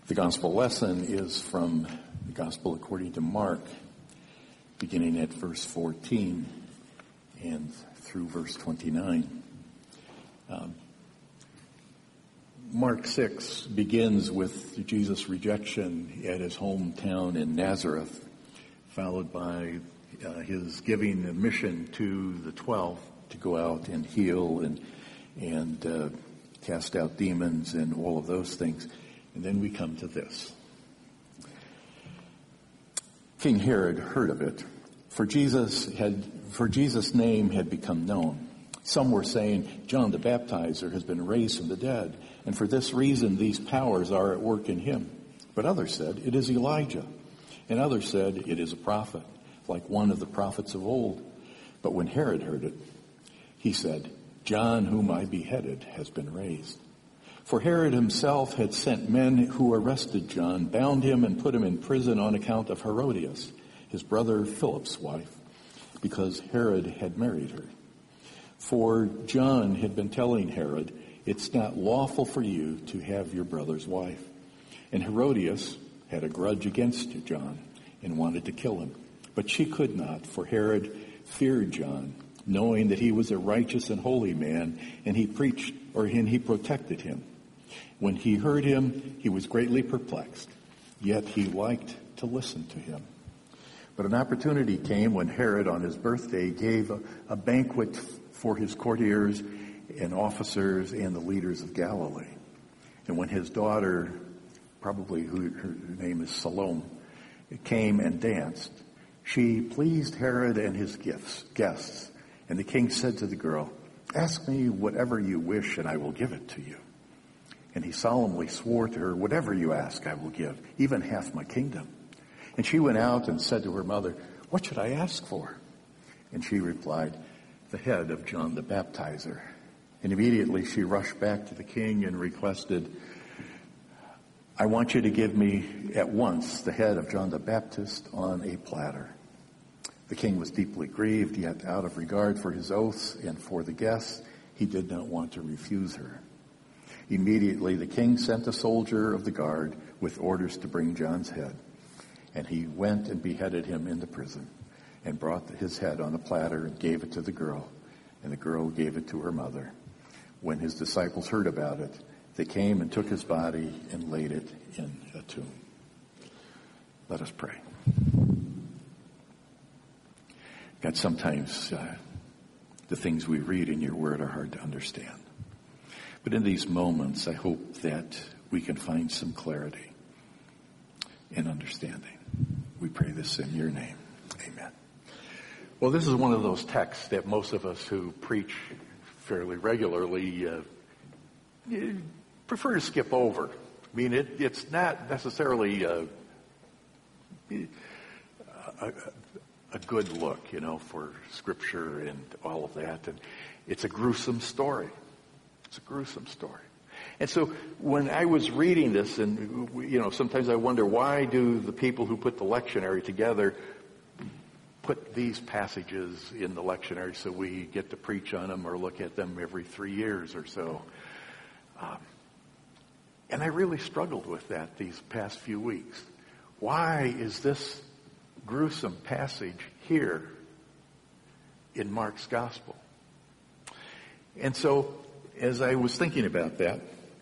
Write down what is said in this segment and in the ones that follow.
The gospel lesson is from the Gospel according to Mark, beginning at verse 14 and through verse 29. Mark 6 begins with Jesus' rejection at his hometown in Nazareth, followed by his giving a mission to the 12 to go out and heal and cast out demons and all of those things. And then we come to this. King Herod heard of it, for Jesus' name had become known. Some were saying, John the Baptizer has been raised from the dead, and for this reason these powers are at work in him. But others said, it is Elijah. And others said, it is a prophet, like one of the prophets of old. But when Herod heard it, he said, John, whom I beheaded, has been raised. For Herod himself had sent men who arrested John, bound him, and put him in prison on account of Herodias, his brother Philip's wife, because Herod had married her. For John had been telling Herod, it's not lawful for you to have your brother's wife. And Herodias had a grudge against John and wanted to kill him. But she could not, for Herod feared John, knowing that he was a righteous and holy man, and he protected him. When he heard him, he was greatly perplexed, yet he liked to listen to him. But an opportunity came when Herod, on his birthday, gave a banquet for his courtiers and officers and the leaders of Galilee. And when his daughter, probably her name is Salome, came and danced, she pleased Herod and his guests. And the king said to the girl, ask me whatever you wish and I will give it to you. And he solemnly swore to her, whatever you ask I will give, even half my kingdom. And she went out and said to her mother, what should I ask for? And she replied, the head of John the Baptizer. And immediately she rushed back to the king and requested, I want you to give me at once the head of John the Baptist on a platter. The king was deeply grieved, yet out of regard for his oaths and for the guests, he did not want to refuse her. Immediately the king sent a soldier of the guard with orders to bring John's head. And he went and beheaded him in the prison and brought his head on a platter and gave it to the girl. And the girl gave it to her mother. When his disciples heard about it, they came and took his body and laid it in a tomb. Let us pray. God, sometimes the things we read in your word are hard to understand. But in these moments, I hope that we can find some clarity and understanding. We pray this in your name. Amen. Well, this is one of those texts that most of us who preach fairly regularly prefer to skip over. I mean, it's not necessarily a good look, for Scripture and all of that. And it's a gruesome story. It's a gruesome story. And so when I was reading this, and, sometimes I wonder, why do the people who put the lectionary together put these passages in the lectionary so we get to preach on them or look at them every 3 years or so? And I really struggled with that these past few weeks. Why is this gruesome passage here in Mark's gospel? And so as I was thinking about that,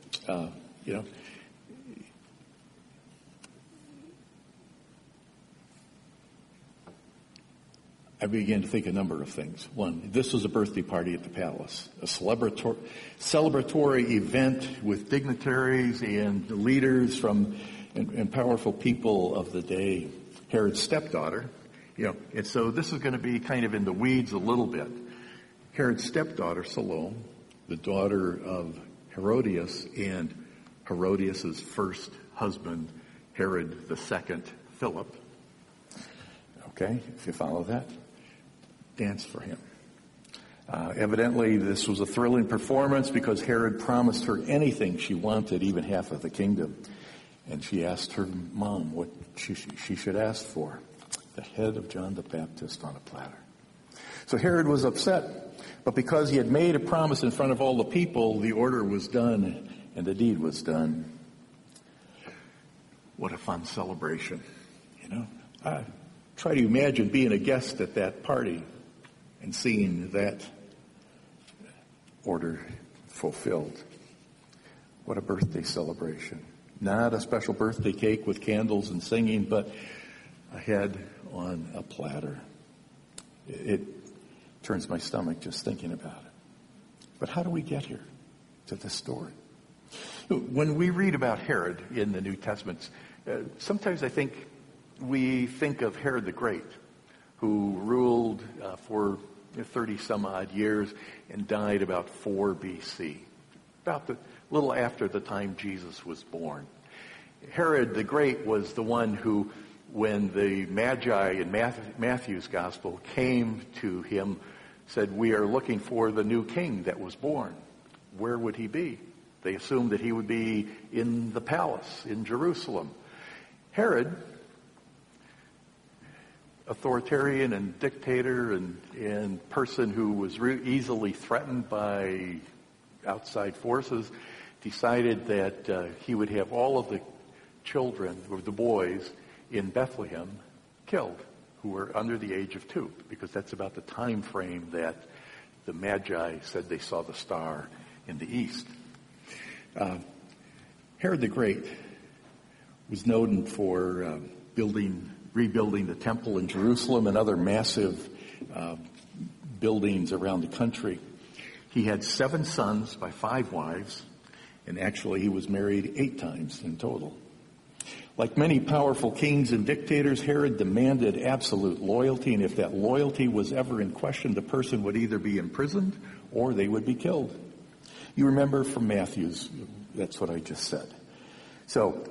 I began to think a number of things. One, this was a birthday party at the palace, a celebratory event with dignitaries and leaders and powerful people of the day. Herod's stepdaughter, and so this is going to be kind of in the weeds a little bit. Herod's stepdaughter, Salome, the daughter of Herodias and Herodias' first husband, Herod II, Philip. Okay, if you follow that, dance for him. Evidently, this was a thrilling performance because Herod promised her anything she wanted, even half of the kingdom. And she asked her mom what she should ask for. The head of John the Baptist on a platter. So Herod was upset, but because he had made a promise in front of all the people, the order was done and the deed was done. What a fun celebration, you know. I try to imagine being a guest at that party and seeing that order fulfilled. What a birthday celebration. Not a special birthday cake with candles and singing, but a head on a platter. It turns my stomach just thinking about it. But how do we get here to this story? When we read about Herod in the New Testament, sometimes I think we think of Herod the Great, who ruled for 30 some odd years and died about 4 BC, about the little after the time Jesus was born. Herod the Great was the one who, when the Magi in Matthew's gospel came to him, said, "We are looking for the new king that was born." Where would he be? They assumed that he would be in the palace in Jerusalem. Herod, authoritarian and dictator and person who was easily threatened by outside forces, decided that he would have all of the children, or the boys, in Bethlehem killed who were under the age of 2, because that's about the time frame that the Magi said they saw the star in the east. Herod the Great was known for rebuilding the temple in Jerusalem and other massive buildings around the country. He had 7 sons by 5 wives, and actually he was married 8 times in total. Like many powerful kings and dictators, Herod demanded absolute loyalty, and if that loyalty was ever in question, the person would either be imprisoned or they would be killed. You remember from Matthew's, that's what I just said. So,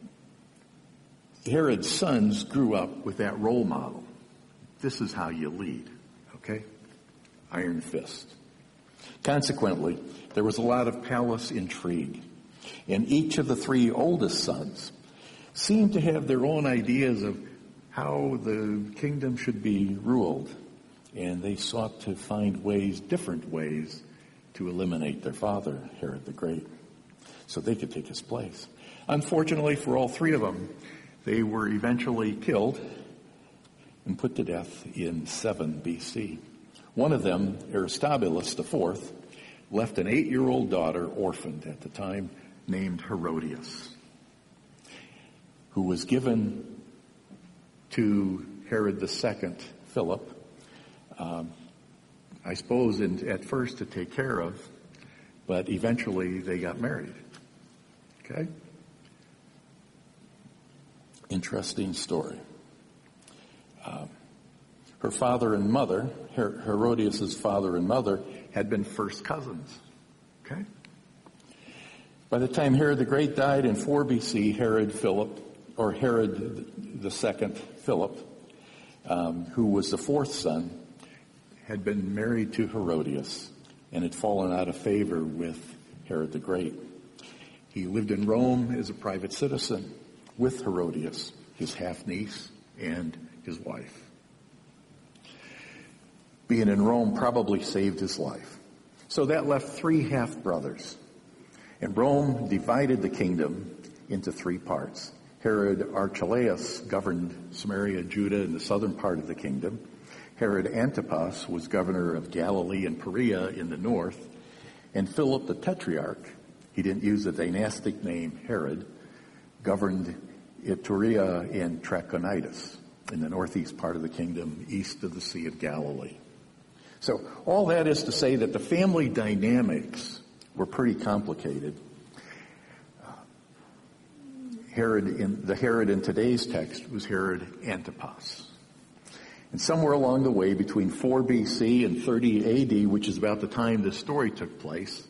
Herod's sons grew up with that role model. This is how you lead, okay? Iron fist. Consequently, there was a lot of palace intrigue, and each of the 3 oldest sons seemed to have their own ideas of how the kingdom should be ruled, and they sought to find different ways to eliminate their father, Herod the Great, so they could take his place. Unfortunately for all 3 of them, they were eventually killed and put to death in 7 BC. One of them, Aristobulus IV, left an 8-year-old daughter orphaned at the time named Herodias, who was given to Herod II, Philip, I suppose at first to take care of, but eventually they got married. Okay? Interesting story. Her father and mother, Herodias' father and mother, had been first cousins. Okay? By the time Herod the Great died in 4 BC, Herod II Philip, who was the 4th son, had been married to Herodias and had fallen out of favor with Herod the Great. He lived in Rome as a private citizen with Herodias, his half-niece, and his wife. Being in Rome probably saved his life. So that left 3 half-brothers. And Rome divided the kingdom into 3 parts. Herod Archelaus governed Samaria, Judah, and the southern part of the kingdom. Herod Antipas was governor of Galilee and Perea in the north. And Philip the Tetrarch, he didn't use the dynastic name Herod, governed Iturea and Trachonitis in the northeast part of the kingdom, east of the Sea of Galilee. So all that is to say that the family dynamics were pretty complicated. The Herod in today's text was Herod Antipas. And somewhere along the way, between 4 BC and 30 AD, which is about the time this story took place,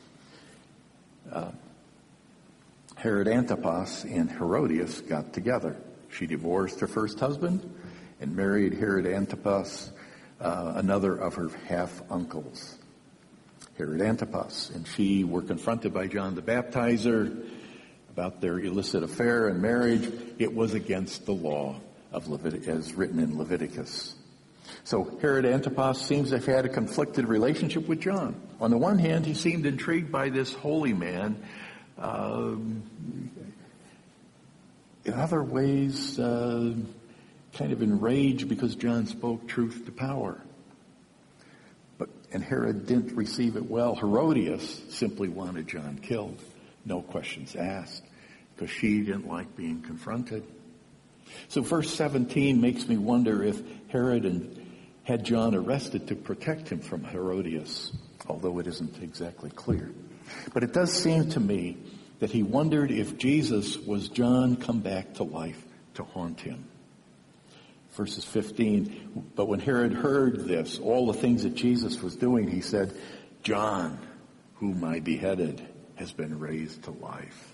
Herod Antipas and Herodias got together. She divorced her first husband and married Herod Antipas, another of her half-uncles, Herod Antipas. And she were confronted by John the Baptizer about their illicit affair and marriage. It was against the law of as written in Leviticus. So Herod Antipas seems to have had a conflicted relationship with John. On the one hand, he seemed intrigued by this holy man, in other ways, kind of enraged because John spoke truth to power. And Herod didn't receive it well. Herodias simply wanted John killed. No questions asked, because she didn't like being confronted. So verse 17 makes me wonder if Herod had John arrested to protect him from Herodias, although it isn't exactly clear. But it does seem to me that he wondered if Jesus was John come back to life to haunt him. Verses 15, but when Herod heard this, all the things that Jesus was doing, he said, John, whom I beheaded, has been raised to life.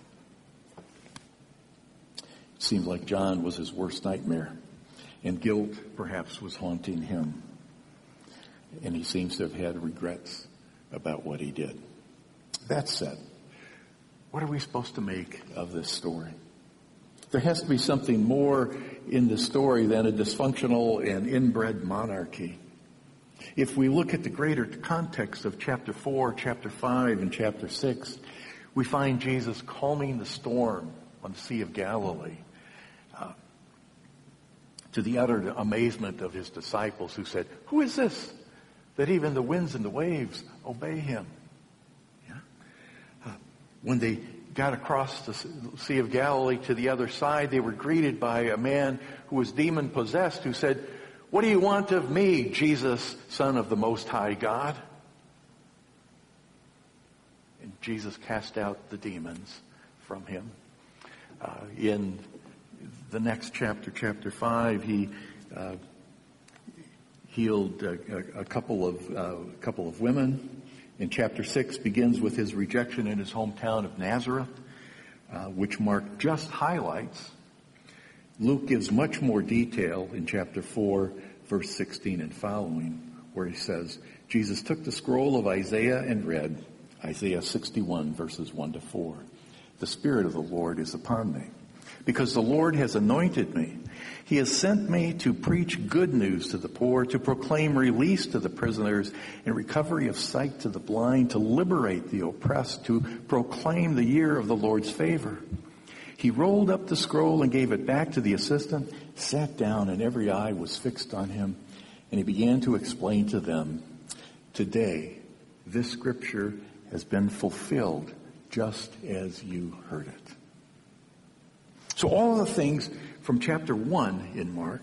It seemed like John was his worst nightmare, and guilt perhaps was haunting him. And he seems to have had regrets about what he did. That said, what are we supposed to make of this story? There has to be something more in the story than a dysfunctional and inbred monarchy. If we look at the greater context of chapter 4, chapter 5, and chapter 6, we find Jesus calming the storm on the Sea of Galilee, to the utter amazement of his disciples who said, "Who is this that even the winds and the waves obey him?" When they got across the Sea of Galilee to the other side, they were greeted by a man who was demon-possessed who said, "What do you want of me, Jesus, Son of the Most High God?" And Jesus cast out the demons from him. In the next chapter, chapter 5, he healed a couple of women. In chapter 6 begins with his rejection in his hometown of Nazareth, which Mark just highlights. Luke gives much more detail in chapter 4, verse 16 and following, where he says, Jesus took the scroll of Isaiah and read, Isaiah 61, verses 1 to 4. The Spirit of the Lord is upon me, because the Lord has anointed me. He has sent me to preach good news to the poor, to proclaim release to the prisoners and recovery of sight to the blind, to liberate the oppressed, to proclaim the year of the Lord's favor. He rolled up the scroll and gave it back to the assistant, sat down, and every eye was fixed on him. And he began to explain to them, today, this scripture has been fulfilled just as you heard it. So all of the things from chapter 1 in Mark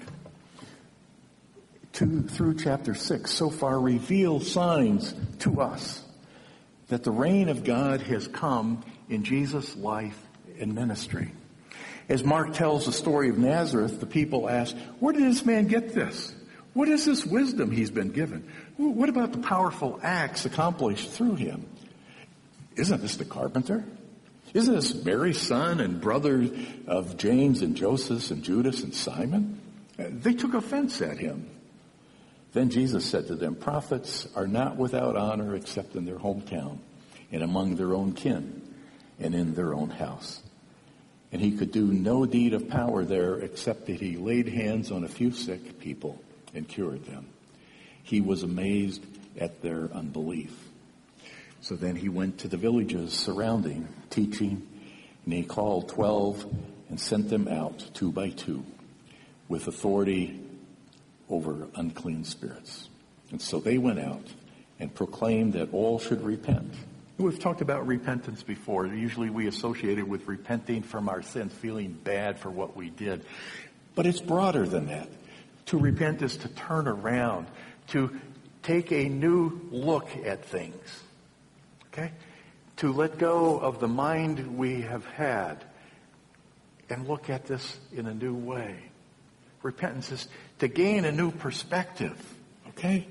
through chapter 6 so far reveal signs to us that the reign of God has come in Jesus' life and ministry. As Mark tells the story of Nazareth, the people ask, where did this man get this? What is this wisdom he's been given? What about the powerful acts accomplished through him? Isn't this the carpenter? Isn't this Mary's son and brother of James and Joseph and Judas and Simon? They took offense at him. Then Jesus said to them, prophets are not without honor except in their hometown and among their own kin and in their own house. And he could do no deed of power there except that he laid hands on a few sick people and cured them. He was amazed at their unbelief. So then he went to the villages surrounding, teaching, and he called 12 and sent them out 2 by 2 with authority over unclean spirits. And so they went out and proclaimed that all should repent. We've talked about repentance before. Usually we associate it with repenting from our sins, feeling bad for what we did. But it's broader than that. To repent is to turn around, to take a new look at things. Okay? To let go of the mind we have had and look at this in a new way. Repentance is to gain a new perspective. Okay?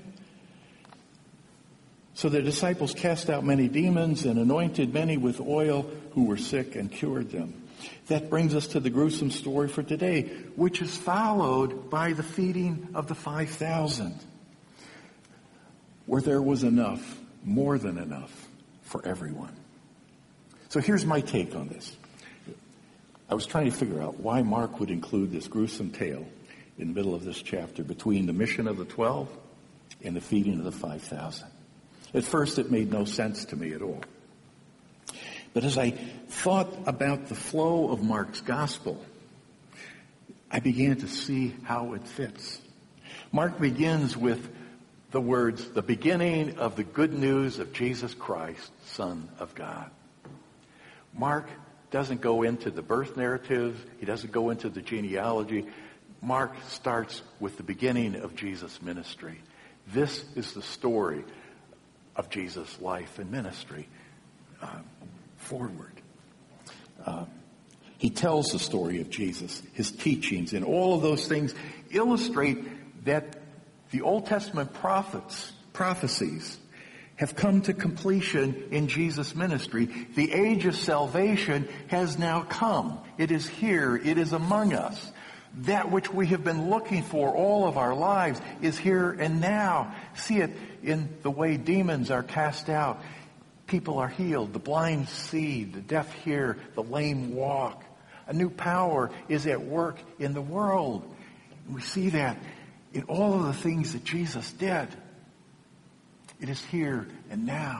So the disciples cast out many demons and anointed many with oil who were sick and cured them. That brings us to the gruesome story for today, which is followed by the feeding of the 5,000, where there was enough, more than enough, for everyone. So here's my take on this. I was trying to figure out why Mark would include this gruesome tale in the middle of this chapter between the mission of the 12 and the feeding of the 5,000. At first, it made no sense to me at all. But as I thought about the flow of Mark's gospel, I began to see how it fits. Mark begins with the words, the beginning of the good news of Jesus Christ, Son of God. Mark doesn't go into the birth narrative. He doesn't go into the genealogy. Mark starts with the beginning of Jesus' ministry. This is the story of Jesus' life and ministry forward. He tells the story of Jesus, his teachings, and all of those things illustrate that the Old Testament prophecies have come to completion in Jesus' ministry. The age of salvation has now come. It is here. It is among us. That which we have been looking for all of our lives is here and now. See it in the way demons are cast out. People are healed. The blind see. The deaf hear. The lame walk. A new power is at work in the world. And we see that in all of the things that Jesus did. It is here and now.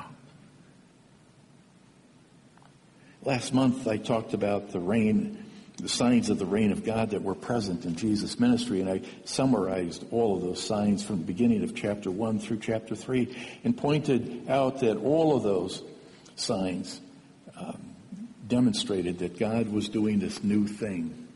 Last month I talked about the signs of the reign of God that were present in Jesus' ministry, and I summarized all of those signs from the beginning of chapter 1 through chapter 3 and pointed out that all of those signs demonstrated that God was doing this new thing,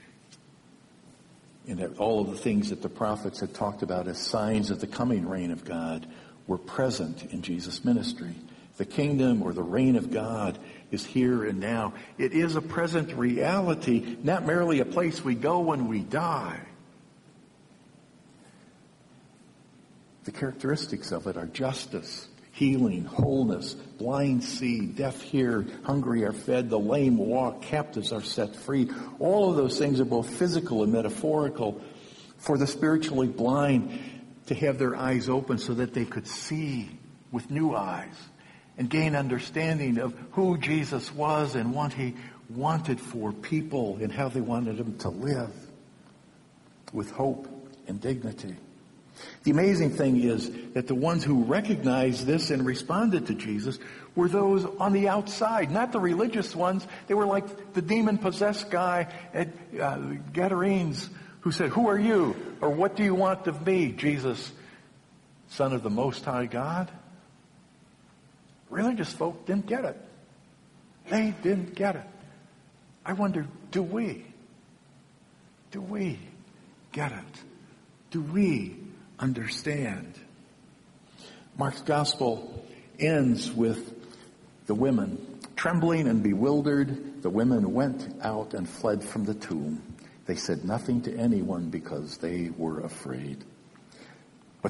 and that all of the things that the prophets had talked about as signs of the coming reign of God were present in Jesus' ministry. The kingdom or the reign of God is here and now. It is a present reality, not merely a place we go when we die. The characteristics of it are justice, healing, wholeness, blind see, deaf hear, hungry are fed, the lame walk, captives are set free. All of those things are both physical and metaphorical for the spiritually blind to have their eyes open so that they could see with new eyes and gain understanding of who Jesus was and what he wanted for people and how they wanted them to live with hope and dignity. The amazing thing is that the ones who recognized this and responded to Jesus were those on the outside, not the religious ones. They were like the demon-possessed guy at Gadarenes who said, "Who are you? Or what do you want of me, Jesus, Son of the Most High God?" Religious folk didn't get it. They didn't get it. I wonder, do we? Do we get it? Do we understand? Mark's gospel ends with the women. Trembling and bewildered, the women went out and fled from the tomb. They said nothing to anyone because they were afraid.